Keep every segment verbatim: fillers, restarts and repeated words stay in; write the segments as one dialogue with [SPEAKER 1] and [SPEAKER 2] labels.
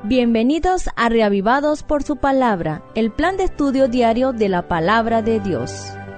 [SPEAKER 1] Bienvenidos a Reavivados por su Palabra, el plan de estudio diario de la Palabra de Dios.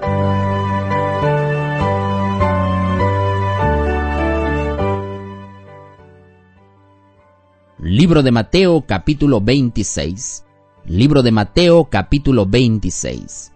[SPEAKER 2] Libro de Mateo, capítulo veintiséis. Libro de Mateo, capítulo veintiséis.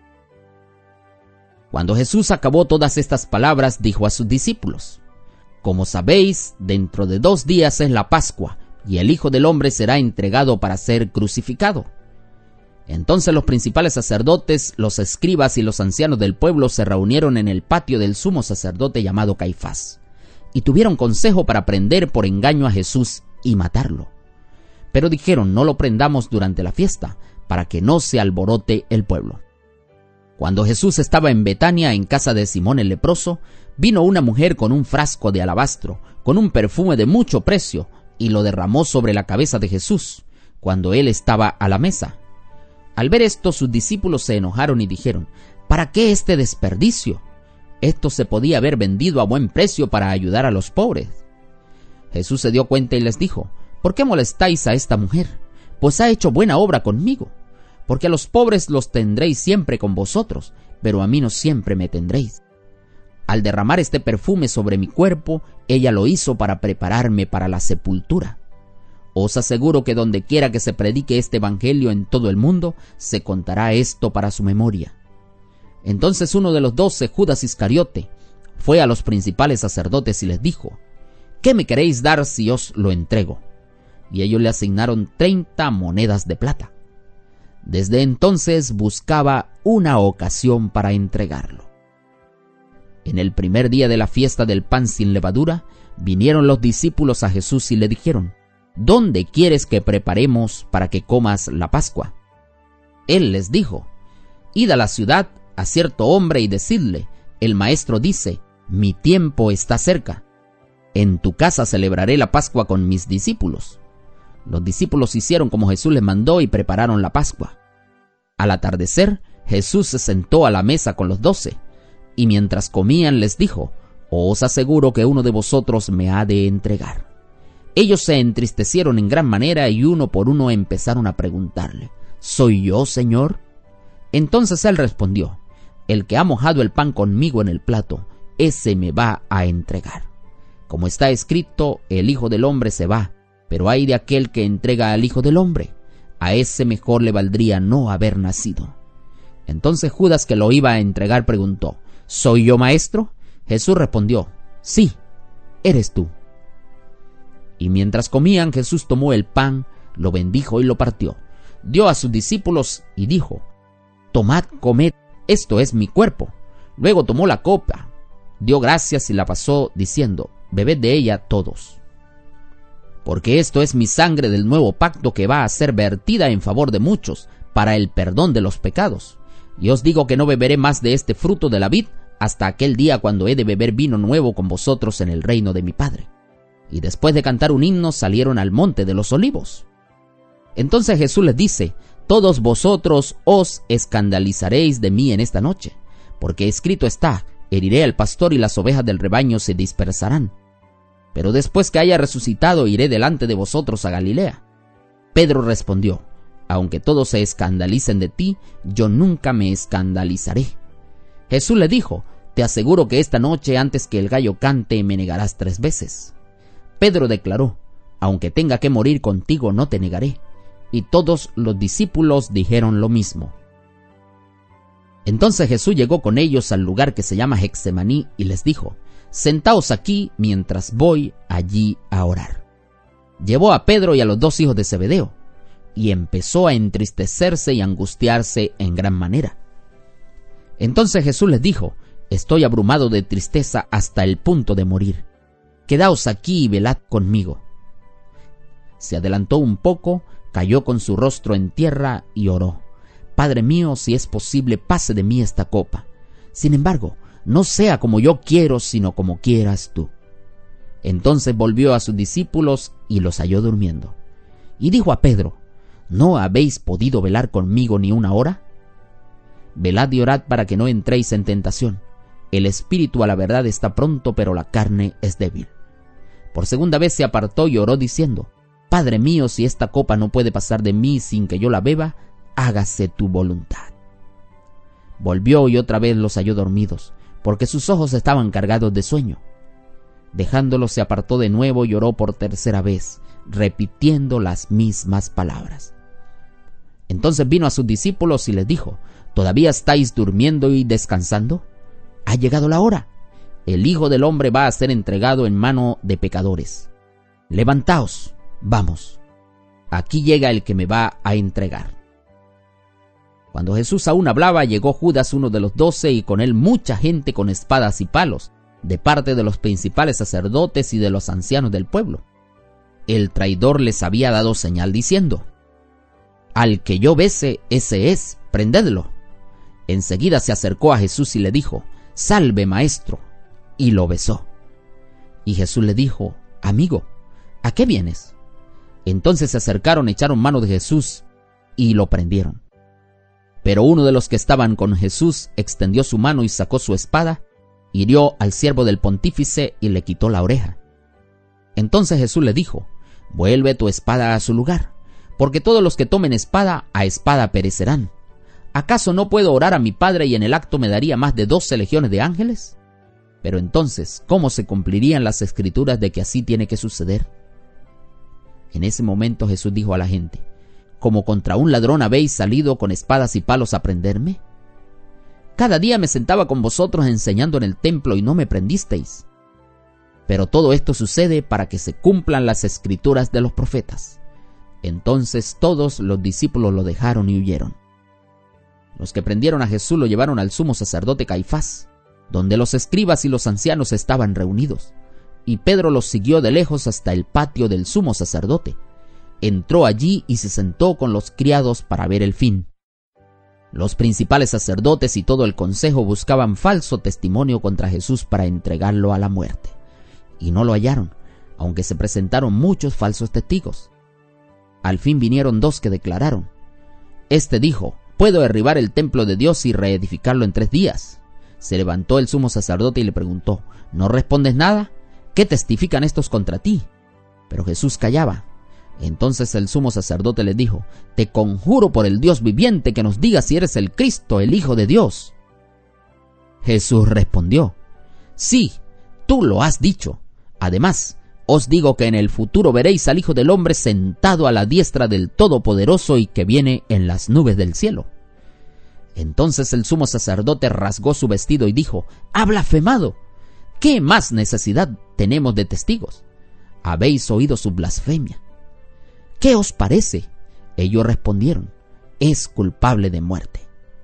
[SPEAKER 2] Cuando Jesús acabó todas estas palabras, dijo a sus discípulos: Como sabéis, dentro de dos días es la Pascua, y el Hijo del Hombre será entregado para ser crucificado. Entonces los principales sacerdotes, los escribas y los ancianos del pueblo se reunieron en el patio del sumo sacerdote llamado Caifás, y tuvieron consejo para prender por engaño a Jesús y matarlo. Pero dijeron: no lo prendamos durante la fiesta, para que no se alborote el pueblo. Cuando Jesús estaba en Betania, en casa de Simón el leproso, vino una mujer con un frasco de alabastro, con un perfume de mucho precio, y lo derramó sobre la cabeza de Jesús, cuando él estaba a la mesa. Al ver esto, sus discípulos se enojaron y dijeron: ¿para qué este desperdicio? Esto se podía haber vendido a buen precio para ayudar a los pobres. Jesús se dio cuenta y les dijo: ¿por qué molestáis a esta mujer? Pues ha hecho buena obra conmigo. Porque a los pobres los tendréis siempre con vosotros, pero a mí no siempre me tendréis. Al derramar este perfume sobre mi cuerpo, ella lo hizo para prepararme para la sepultura. Os aseguro que donde quiera que se predique este evangelio en todo el mundo, se contará esto para su memoria. Entonces uno de los doce, Judas Iscariote, fue a los principales sacerdotes y les dijo: ¿qué me queréis dar si os lo entrego? Y ellos le asignaron treinta monedas de plata. Desde entonces buscaba una ocasión para entregarlo. En el primer día de la fiesta del pan sin levadura, vinieron los discípulos a Jesús y le dijeron: ¿dónde quieres que preparemos para que comas la Pascua? Él les dijo: id a la ciudad a cierto hombre y decidle: el maestro dice, mi tiempo está cerca. En tu casa celebraré la Pascua con mis discípulos. Los discípulos hicieron como Jesús les mandó y prepararon la Pascua. Al atardecer, Jesús se sentó a la mesa con los doce, y mientras comían les dijo: os aseguro que uno de vosotros me ha de entregar. Ellos se entristecieron en gran manera y uno por uno empezaron a preguntarle: ¿soy yo, Señor? Entonces él respondió: el que ha mojado el pan conmigo en el plato, ese me va a entregar. Como está escrito, el Hijo del Hombre se va, pero ay de aquel que entrega al Hijo del Hombre. A ese mejor le valdría no haber nacido. Entonces Judas, que lo iba a entregar, preguntó: ¿soy yo, maestro? Jesús respondió: sí, eres tú. Y mientras comían, Jesús tomó el pan, lo bendijo y lo partió. Dio a sus discípulos y dijo: tomad, comed, esto es mi cuerpo. Luego tomó la copa, dio gracias y la pasó, diciendo: bebed de ella todos. Porque esto es mi sangre del nuevo pacto, que va a ser vertida en favor de muchos, para el perdón de los pecados. Y os digo que no beberé más de este fruto de la vid, hasta aquel día cuando he de beber vino nuevo con vosotros en el reino de mi Padre. Y después de cantar un himno, salieron al monte de los olivos. Entonces Jesús les dice: todos vosotros os escandalizaréis de mí en esta noche, porque escrito está: heriré al pastor y las ovejas del rebaño se dispersarán. Pero después que haya resucitado, iré delante de vosotros a Galilea. Pedro respondió: aunque todos se escandalicen de ti, yo nunca me escandalizaré. Jesús le dijo: te aseguro que esta noche, antes que el gallo cante, me negarás tres veces. Pedro declaró: aunque tenga que morir contigo, no te negaré. Y todos los discípulos dijeron lo mismo. Entonces Jesús llegó con ellos al lugar que se llama Getsemaní y les dijo: sentaos aquí mientras voy allí a orar. Llevó a Pedro y a los dos hijos de Zebedeo, y empezó a entristecerse y angustiarse en gran manera. Entonces Jesús les dijo: estoy abrumado de tristeza hasta el punto de morir. Quedaos aquí y velad conmigo. Se adelantó un poco, cayó con su rostro en tierra y oró: Padre mío, si es posible, pase de mí esta copa. Sin embargo, no sea como yo quiero, sino como quieras tú. Entonces volvió a sus discípulos y los halló durmiendo. Y dijo a Pedro: ¿no habéis podido velar conmigo ni una hora? Velad y orad para que no entréis en tentación. El espíritu a la verdad está pronto, pero la carne es débil. Por segunda vez se apartó y oró diciendo: Padre mío, si esta copa no puede pasar de mí sin que yo la beba, hágase tu voluntad. Volvió y otra vez los halló dormidos, porque sus ojos estaban cargados de sueño. Dejándolos se apartó de nuevo y oró por tercera vez, repitiendo las mismas palabras. Entonces vino a sus discípulos y les dijo: ¿Todavía estáis durmiendo y descansando? Ha llegado la hora. El Hijo del Hombre va a ser entregado en mano de pecadores. Levantaos, vamos. Aquí llega el que me va a entregar. Cuando Jesús aún hablaba, llegó Judas, uno de los doce, y con él mucha gente con espadas y palos, de parte de los principales sacerdotes y de los ancianos del pueblo. El traidor les había dado señal diciendo: Al que yo bese, ese es, prendedlo. Enseguida se acercó a Jesús y le dijo: Salve, maestro, y lo besó. Y Jesús le dijo: Amigo, ¿a qué vienes? Entonces se acercaron, echaron mano de Jesús y lo prendieron. Pero uno de los que estaban con Jesús extendió su mano y sacó su espada, hirió al siervo del pontífice y le quitó la oreja. Entonces Jesús le dijo: Vuelve tu espada a su lugar, porque todos los que tomen espada, a espada perecerán. ¿Acaso no puedo orar a mi Padre y en el acto me daría más de doce legiones de ángeles? Pero entonces, ¿cómo se cumplirían las escrituras de que así tiene que suceder? En ese momento Jesús dijo a la gente: ¿Como contra un ladrón habéis salido con espadas y palos a prenderme? Cada día me sentaba con vosotros enseñando en el templo y no me prendisteis. Pero todo esto sucede para que se cumplan las escrituras de los profetas. Entonces todos los discípulos lo dejaron y huyeron. Los que prendieron a Jesús lo llevaron al sumo sacerdote Caifás, donde los escribas y los ancianos estaban reunidos, y Pedro los siguió de lejos hasta el patio del sumo sacerdote. Entró allí y se sentó con los criados para ver el fin. Los principales sacerdotes y todo el consejo buscaban falso testimonio contra Jesús para entregarlo a la muerte, y no lo hallaron, aunque se presentaron muchos falsos testigos. Al fin vinieron dos que declararon: Este dijo: Puedo derribar el templo de Dios y reedificarlo en tres días. Se levantó el sumo sacerdote y le preguntó: ¿No respondes nada? ¿Qué testifican estos contra ti? Pero Jesús callaba. Entonces el sumo sacerdote le dijo: Te conjuro por el Dios viviente que nos digas si eres el Cristo, el Hijo de Dios. Jesús respondió: Sí, tú lo has dicho. Además, os digo que en el futuro veréis al Hijo del Hombre sentado a la diestra del Todopoderoso y que viene en las nubes del cielo. Entonces el sumo sacerdote rasgó su vestido y dijo: ¡Ha blasfemado! ¿Qué más necesidad tenemos de testigos? Habéis oído su blasfemia. ¿Qué os parece? Ellos respondieron: es culpable de muerte.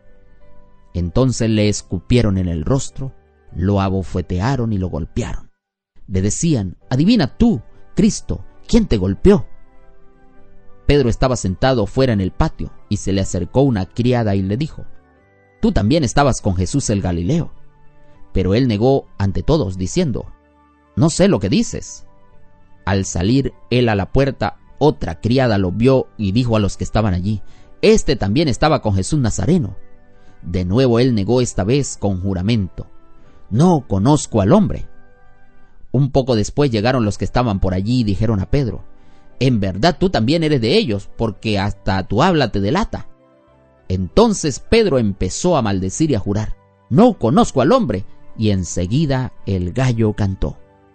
[SPEAKER 2] Entonces le escupieron en el rostro, lo abofetearon y lo golpearon. Le decían: adivina tú, Cristo, ¿quién te golpeó? Pedro estaba sentado fuera en el patio y se le acercó una criada y le dijo: tú también estabas con Jesús el Galileo. Pero él negó ante todos diciendo: no sé lo que dices. Al salir él a la puerta, otra criada lo vio y dijo a los que estaban allí: este también estaba con Jesús Nazareno. De nuevo él negó, esta vez con juramento: no conozco al hombre. Un poco después llegaron los que estaban por allí y dijeron a Pedro: en verdad tú también eres de ellos, porque hasta tu habla te delata. Entonces Pedro empezó a maldecir y a jurar: no conozco al hombre. Y enseguida el gallo cantó.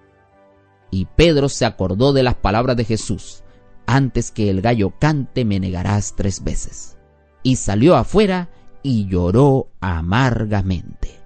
[SPEAKER 2] Y Pedro se acordó de las palabras de Jesús: antes que el gallo cante me negarás tres veces. Y salió afuera y lloró amargamente.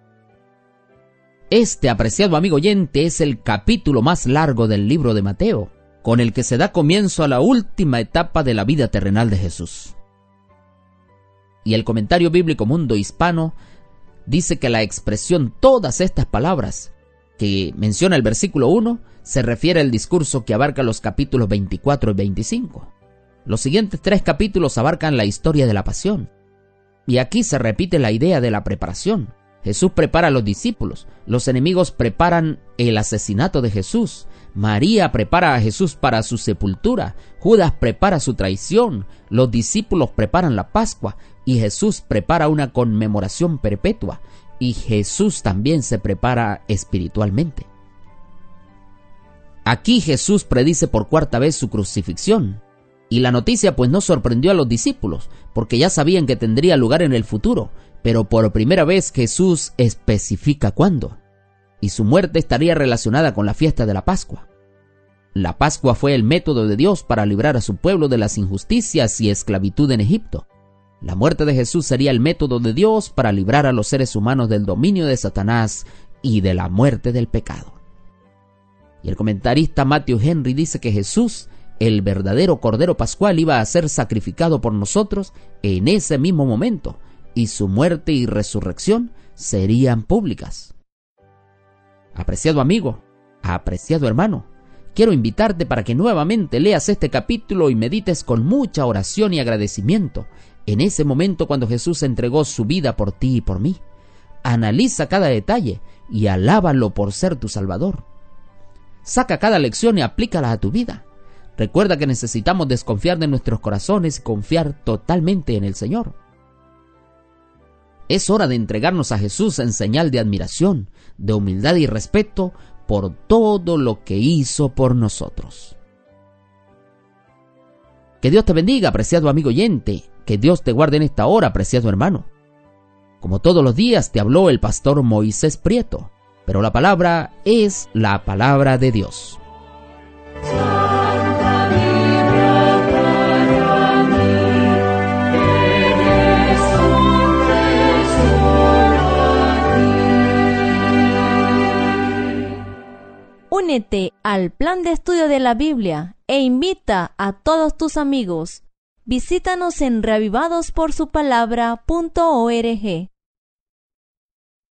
[SPEAKER 2] Este, apreciado amigo oyente, es el capítulo más largo del libro de Mateo, con el que se da comienzo a la última etapa de la vida terrenal de Jesús. Y el comentario bíblico Mundo Hispano dice que la expresión todas estas palabras que menciona el versículo uno se refiere al discurso que abarca los capítulos veinticuatro y veinticinco. Los siguientes tres capítulos abarcan la historia de la pasión. Y aquí se repite la idea de la preparación. Jesús prepara a los discípulos, los enemigos preparan el asesinato de Jesús, María prepara a Jesús para su sepultura, Judas prepara su traición, los discípulos preparan la Pascua y Jesús prepara una conmemoración perpetua, y Jesús también se prepara espiritualmente. Aquí Jesús predice por cuarta vez su crucifixión. Y la noticia pues no sorprendió a los discípulos, porque ya sabían que tendría lugar en el futuro, pero por primera vez Jesús especifica cuándo. Y su muerte estaría relacionada con la fiesta de la Pascua. La Pascua fue el método de Dios para librar a su pueblo de las injusticias y esclavitud en Egipto. La muerte de Jesús sería el método de Dios para librar a los seres humanos del dominio de Satanás y de la muerte del pecado. Y el comentarista Matthew Henry dice que Jesús, el verdadero Cordero Pascual, iba a ser sacrificado por nosotros en ese mismo momento, y su muerte y resurrección serían públicas. Apreciado amigo, apreciado hermano, quiero invitarte para que nuevamente leas este capítulo y medites con mucha oración y agradecimiento en ese momento cuando Jesús entregó su vida por ti y por mí. Analiza cada detalle y alábalo por ser tu Salvador. Saca cada lección y aplícala a tu vida. Recuerda que necesitamos desconfiar de nuestros corazones y confiar totalmente en el Señor. Es hora de entregarnos a Jesús en señal de admiración, de humildad y respeto por todo lo que hizo por nosotros. Que Dios te bendiga, apreciado amigo oyente. Que Dios te guarde en esta hora, apreciado hermano. Como todos los días te habló el pastor Moisés Prieto, pero la palabra es la palabra de Dios.
[SPEAKER 1] Únete al plan de estudio de la Biblia e invita a todos tus amigos. Visítanos en reavivados por su palabra punto org.